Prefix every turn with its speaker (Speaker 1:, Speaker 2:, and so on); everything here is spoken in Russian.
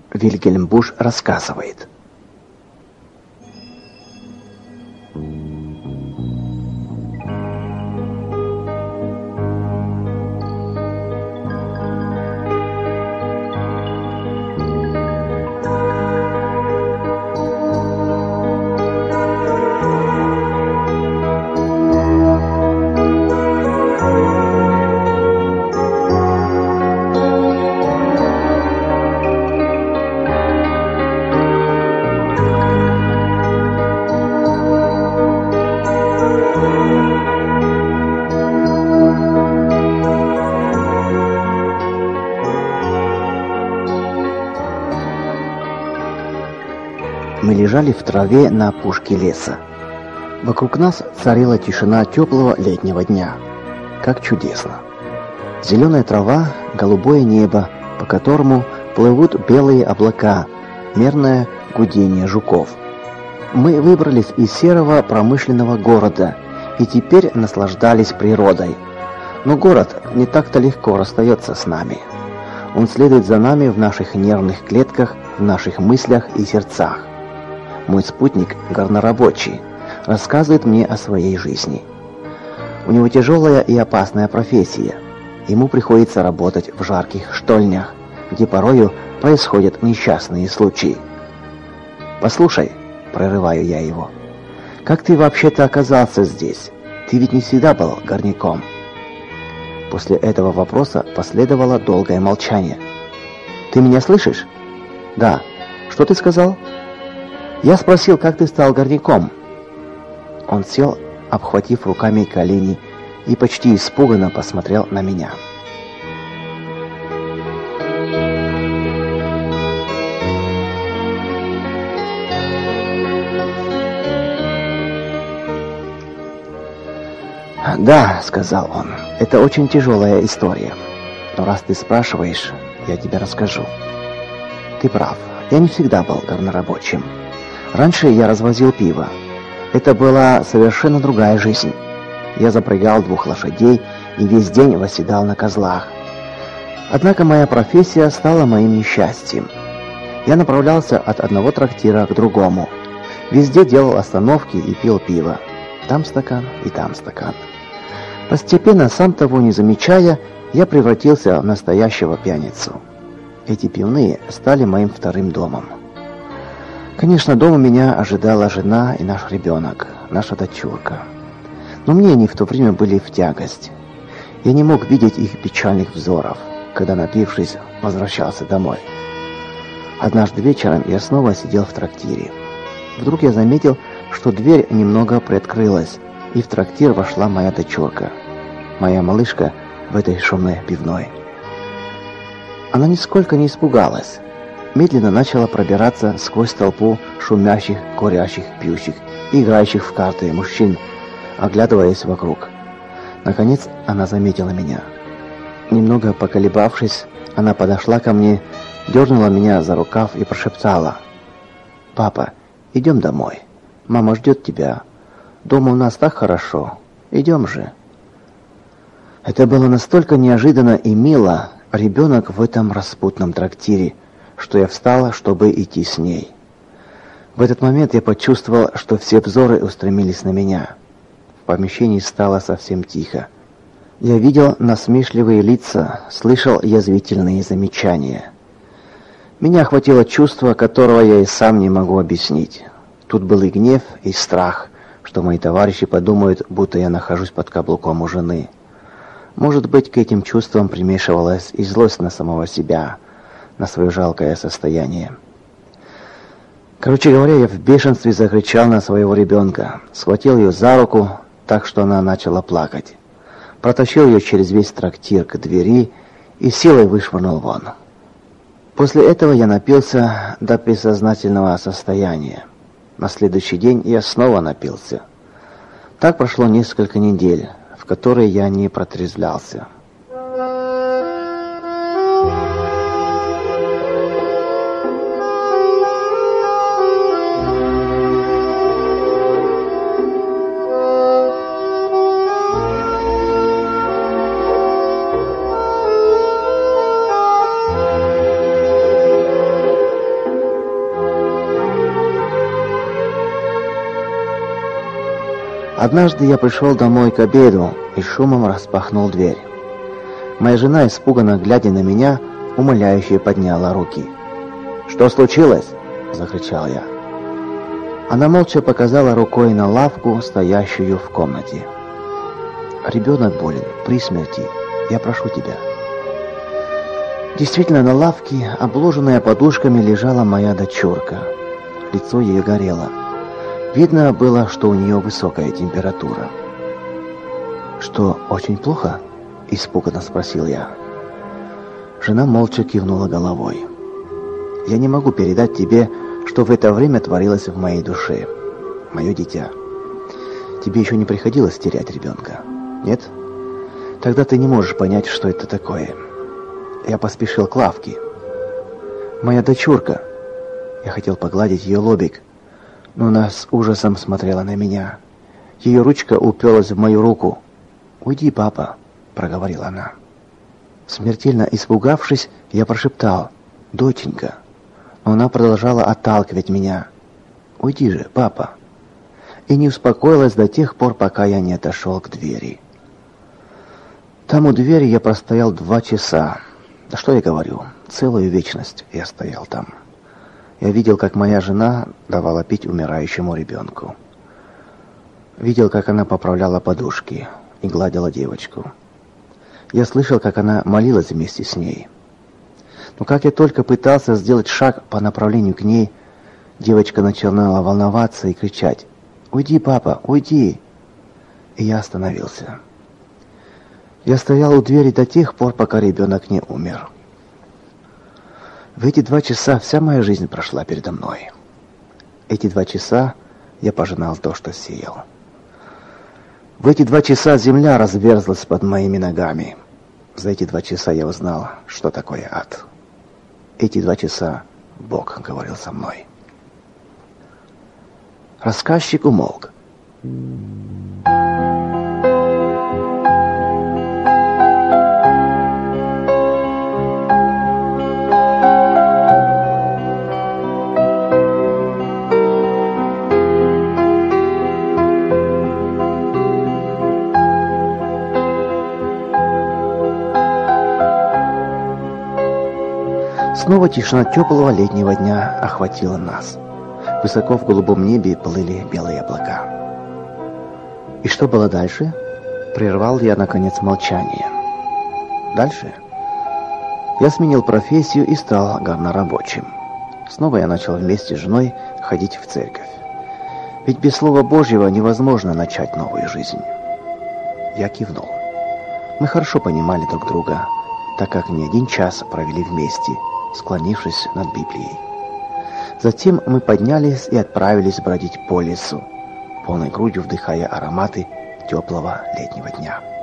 Speaker 1: Вильгельм Буш рассказывает. Мы лежали в траве на опушке леса. Вокруг нас царила тишина теплого летнего дня. Как чудесно! Зеленая трава, голубое небо, по которому плывут белые облака, мерное гудение жуков. Мы выбрались из серого промышленного города и теперь наслаждались природой. Но город не так-то легко расстается с нами. Он следует за нами в наших нервных клетках, в наших мыслях и сердцах. Мой спутник, горнорабочий, рассказывает мне о своей жизни. У него тяжелая и опасная профессия. Ему приходится работать в жарких штольнях, где порою происходят несчастные случаи. «Послушай», — прерываю я его, — «как ты вообще-то оказался здесь? Ты ведь не всегда был горняком». После этого вопроса последовало долгое молчание. «Ты меня слышишь?» «Да. Что ты сказал?» «Я спросил, как ты стал горняком?» Он сел, обхватив руками колени, и почти испуганно посмотрел на меня. «Да», — сказал он, — «это очень тяжелая история. Но раз ты спрашиваешь, я тебе расскажу. Ты прав, я не всегда был горнорабочим. Раньше я развозил пиво. Это была совершенно другая жизнь. Я запрягал 2 лошадей и весь день восседал на козлах. Однако моя профессия стала моим несчастьем. Я направлялся от одного трактира к другому. Везде делал остановки и пил пиво. Там стакан и там стакан. Постепенно, сам того не замечая, я превратился в настоящего пьяницу. Эти пивные стали моим вторым домом. Конечно, дома меня ожидала жена и наш ребенок, наша дочурка. Но мне они в то время были в тягость. Я не мог видеть их печальных взоров, когда, напившись, возвращался домой. Однажды вечером я снова сидел в трактире. Вдруг я заметил, что дверь немного приоткрылась, и в трактир вошла моя дочурка, моя малышка в этой шумной пивной. Она нисколько не испугалась. Медленно начала пробираться сквозь толпу шумящих, курящих, пьющих и играющих в карты мужчин, оглядываясь вокруг. Наконец она заметила меня. Немного поколебавшись, она подошла ко мне, дернула меня за рукав и прошептала: «Папа, идем домой. Мама ждет тебя. Дома у нас так хорошо. Идем же». Это было настолько неожиданно и мило, ребенок в этом распутном трактире, что я встала, чтобы идти с ней. В этот момент я почувствовал, что все взоры устремились на меня. В помещении стало совсем тихо. Я видел насмешливые лица, слышал язвительные замечания. Меня охватило чувство, которого я и сам не могу объяснить. Тут был и гнев, и страх, что мои товарищи подумают, будто я нахожусь под каблуком у жены. Может быть, к этим чувствам примешивалась и злость на самого себя, на свое жалкое состояние. Короче говоря, я в бешенстве закричал на своего ребенка, схватил ее за руку, так что она начала плакать, протащил ее через весь трактир к двери и силой вышвырнул вон. После этого я напился до бессознательного состояния. На следующий день я снова напился. Так прошло несколько недель, в которые я не протрезвлялся. Однажды я пришел домой к обеду и шумом распахнул дверь. Моя жена, испуганно глядя на меня, умоляюще подняла руки. «Что случилось?» – закричал я. Она молча показала рукой на лавку, стоящую в комнате. «Ребенок болен, при смерти. Я прошу тебя». Действительно, на лавке, обложенная подушками, лежала моя дочурка. Лицо ее горело. Видно было, что у нее высокая температура. «Что, очень плохо?» – испуганно спросил я. Жена молча кивнула головой. «Я не могу передать тебе, что в это время творилось в моей душе. Мое дитя. Тебе еще не приходилось терять ребенка? Нет? Тогда ты не можешь понять, что это такое». Я поспешил к лавке. «Моя дочурка!» Я хотел погладить ее лобик, но она с ужасом смотрела на меня. Ее ручка уперлась в мою руку. «Уйди, папа!» – проговорила она. Смертельно испугавшись, я прошептал: «Доченька!» Но она продолжала отталкивать меня. «Уйди же, папа!» И не успокоилась до тех пор, пока я не отошел к двери. Там у двери я простоял 2 часа. Да что я говорю, целую вечность я стоял там. Я видел, как моя жена давала пить умирающему ребенку. Видел, как она поправляла подушки и гладила девочку. Я слышал, как она молилась вместе с ней. Но как я только пытался сделать шаг по направлению к ней, девочка начинала волноваться и кричать: «Уйди, папа, уйди!» И я остановился. Я стоял у двери до тех пор, пока ребенок не умер. В эти 2 часа вся моя жизнь прошла передо мной. Эти 2 часа я пожинал то, что сеял. В эти 2 часа земля разверзлась под моими ногами. За эти 2 часа я узнал, что такое ад. Эти 2 часа Бог говорил со мной. Рассказчик умолк. Снова тишина теплого летнего дня охватила нас. Высоко в голубом небе плыли белые облака. И что было дальше? Прервал я, наконец, молчание. Дальше? Я сменил профессию и стал горнорабочим. Снова я начал вместе с женой ходить в церковь. Ведь без Слова Божьего невозможно начать новую жизнь. Я кивнул. Мы хорошо понимали друг друга, так как не 1 час провели вместе, склонившись над Библией. Затем мы поднялись и отправились бродить по лесу, полной грудью вдыхая ароматы теплого летнего дня.